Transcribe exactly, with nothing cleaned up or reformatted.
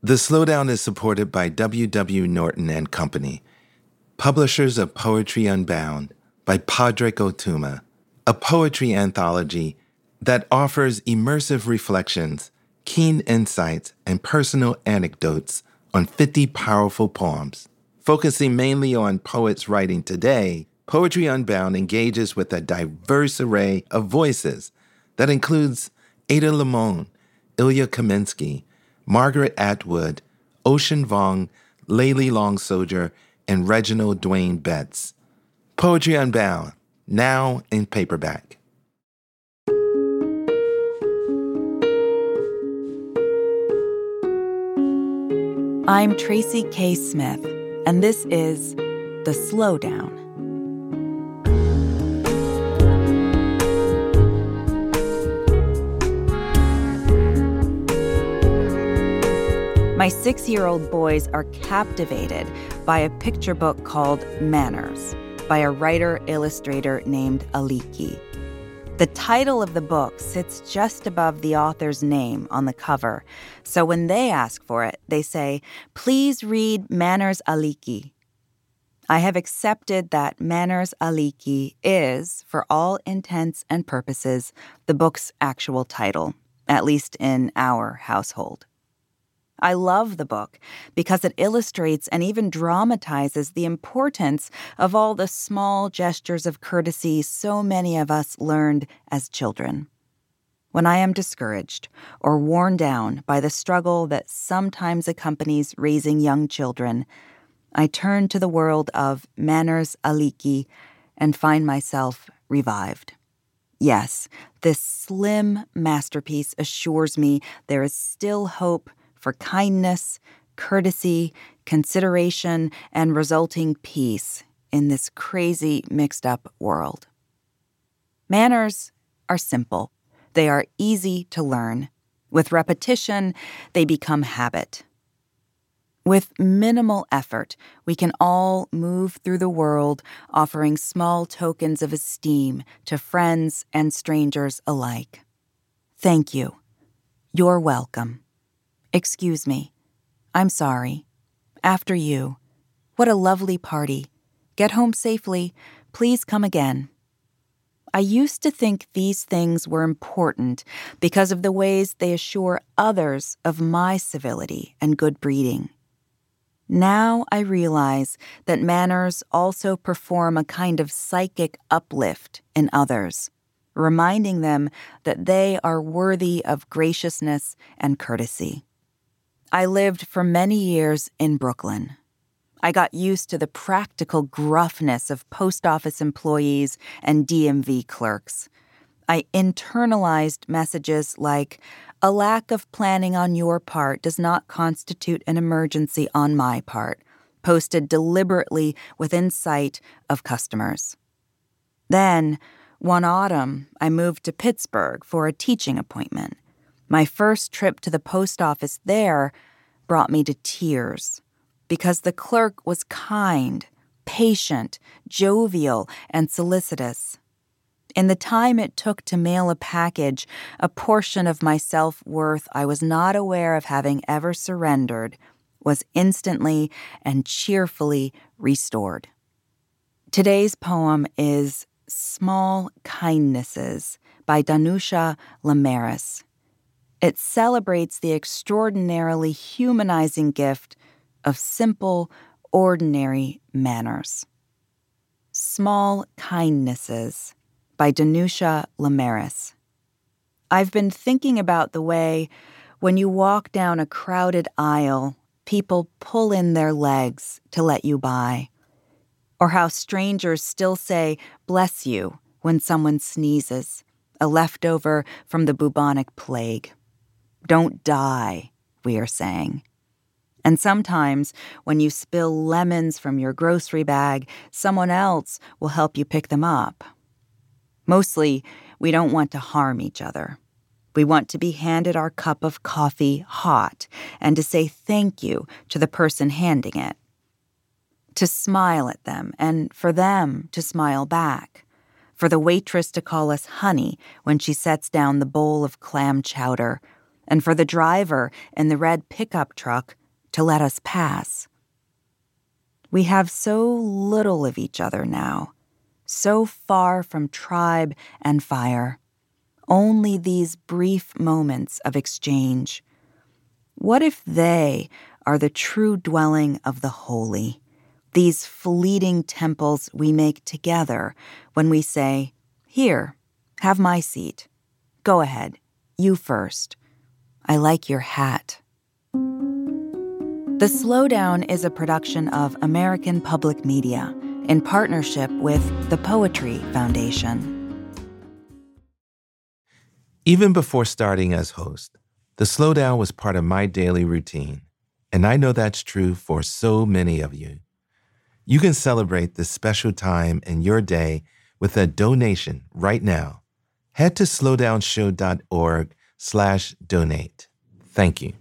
The Slowdown is supported by W W. Norton and Company, publishers of Poetry Unbound by Padraig Ó Tuama, a poetry anthology that offers immersive reflections, keen insights, and personal anecdotes on fifty powerful poems. Focusing mainly on poets writing today, Poetry Unbound engages with a diverse array of voices that includes Ada Limon, Ilya Kaminsky, Margaret Atwood, Ocean Vuong, Layli Long Soldier, and Reginald Dwayne Betts. Poetry Unbound, now in paperback. I'm Tracy K. Smith, and this is The Slowdown. My six-year-old boys are captivated by a picture book called Manners by a writer-illustrator named Aliki. The title of the book sits just above the author's name on the cover, so when they ask for it, they say, "Please read Manners Aliki." I have accepted that Manners Aliki is, for all intents and purposes, the book's actual title, at least in our household. I love the book because it illustrates and even dramatizes the importance of all the small gestures of courtesy so many of us learned as children. When I am discouraged or worn down by the struggle that sometimes accompanies raising young children, I turn to the world of Manners Aliki and find myself revived. Yes, this slim masterpiece assures me there is still hope for kindness, courtesy, consideration, and resulting peace in this crazy, mixed-up world. Manners are simple. They are easy to learn. With repetition, they become habit. With minimal effort, we can all move through the world offering small tokens of esteem to friends and strangers alike. Thank you. You're welcome. Excuse me. I'm sorry. After you. What a lovely party. Get home safely. Please come again. I used to think these things were important because of the ways they assure others of my civility and good breeding. Now I realize that manners also perform a kind of psychic uplift in others, reminding them that they are worthy of graciousness and courtesy. I lived for many years in Brooklyn. I got used to the practical gruffness of post office employees and D M V clerks. I internalized messages like, "A lack of planning on your part does not constitute an emergency on my part," posted deliberately within sight of customers. Then, one autumn, I moved to Pittsburgh for a teaching appointment. My first trip to the post office there brought me to tears because the clerk was kind, patient, jovial, and solicitous. In the time it took to mail a package, a portion of my self-worth I was not aware of having ever surrendered was instantly and cheerfully restored. Today's poem is Small Kindnesses by Danusha Lamaris. It celebrates the extraordinarily humanizing gift of simple, ordinary manners. Small Kindnesses by Danusha Lamaris. I've been thinking about the way, when you walk down a crowded aisle, people pull in their legs to let you by, or how strangers still say, "Bless you," when someone sneezes, a leftover from the bubonic plague. Don't die, we are saying. And sometimes, when you spill lemons from your grocery bag, someone else will help you pick them up. Mostly, we don't want to harm each other. We want to be handed our cup of coffee hot and to say thank you to the person handing it. To smile at them and for them to smile back. For the waitress to call us honey when she sets down the bowl of clam chowder, and for the driver in the red pickup truck to let us pass. We have so little of each other now, so far from tribe and fire. Only these brief moments of exchange. What if they are the true dwelling of the holy, these fleeting temples we make together when we say, "Here, have my seat. Go ahead, you first. I like your hat." The Slowdown is a production of American Public Media in partnership with the Poetry Foundation. Even before starting as host, the Slowdown was part of my daily routine, and I know that's true for so many of you. You can celebrate this special time in your day with a donation right now. Head to slowdownshow dot org slash donate. Thank you.